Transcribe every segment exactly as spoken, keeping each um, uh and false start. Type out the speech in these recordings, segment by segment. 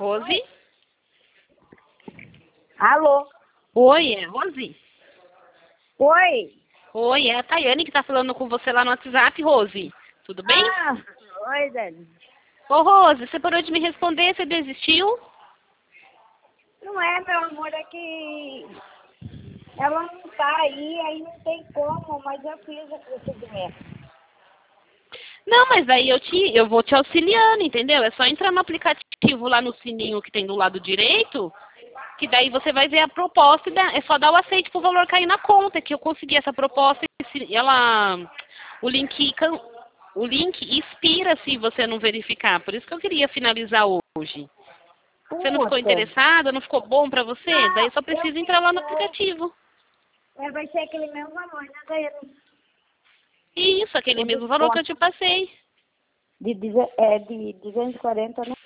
Rose? Alô? Oi, é Rose? Oi? Oi, é a Tayane que tá falando com você lá no WhatsApp, Rose. Tudo bem? Ah, oi, Dani. Ô, Rose, você parou de me responder, você desistiu? Não é, meu amor, é que ela não tá aí, aí não tem como, mas eu fiz o procedimento. Não, mas aí eu, te, eu vou te auxiliando, entendeu? É só entrar no aplicativo lá no sininho que tem do lado direito, que daí você vai ver a proposta e dá- é só dar o aceite pro valor cair na conta, que eu consegui essa proposta e se- ela, o link, can- o link expira se você não verificar. Por isso que eu queria finalizar hoje. Você não ficou Puta. interessada? Não ficou bom pra você? Daí Não, só eu precisa entrar lá no fiquei. aplicativo. É, vai ser aquele mesmo valor, né, Daiane? Isso, aquele O mesmo valor que eu desconto. te passei. De, deze- é, de duzentos e quarenta, né?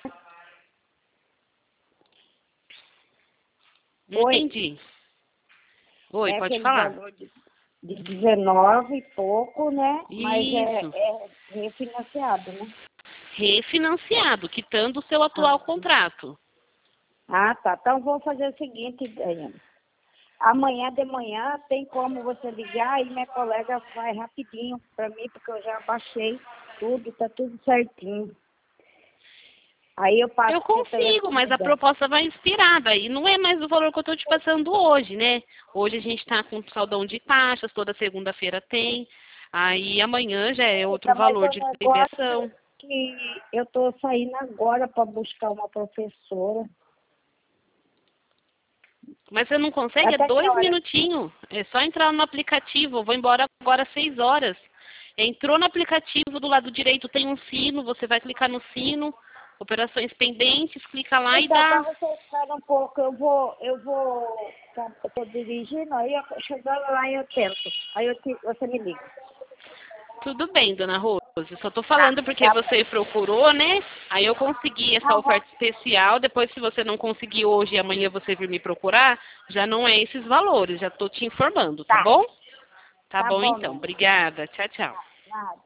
Não Oi? entendi. Oi, É pode aquele falar. valor de, de dezenove e pouco, né? Mas é, Isso. é refinanciado, né? Refinanciado, quitando o seu atual Ah, contrato. ah, tá. Então vou fazer o seguinte, Daiane. Amanhã de manhã tem como você ligar e minha colega vai rapidinho para mim, porque eu já baixei tudo, tá tudo certinho. Aí eu passo Eu o seu consigo, telefone mas a dela. proposta vai inspirada. E não é mais o valor que eu estou te passando hoje, né? Hoje a gente está com saldão de taxas, toda segunda-feira tem. Aí amanhã já é outro Tá, mas valor o de negócio ligação. que eu tô saindo agora para buscar uma professora. Mas você não consegue? É Até que dois hora? minutinhos. É só entrar no aplicativo. Eu vou embora agora às seis horas. Entrou no aplicativo, do lado direito tem um sino. Você vai clicar no sino. Operações pendentes, clica lá e Então, dá. para você esperar um pouco, eu vou, eu vou, tá, eu tô dirigindo, aí eu, chegando lá eu tento. Aí eu te, você me liga. Tudo bem, dona Rose. Só tô Tá, falando porque tá bom. você procurou, né? Aí eu consegui essa Tá bom. oferta especial. Depois, se você não conseguir hoje e amanhã você vir me procurar, já não é esses valores. Já tô te informando, tá Tá, bom? Tá tá bom, bom, então. minha. Obrigada. Tchau, tchau. Nada.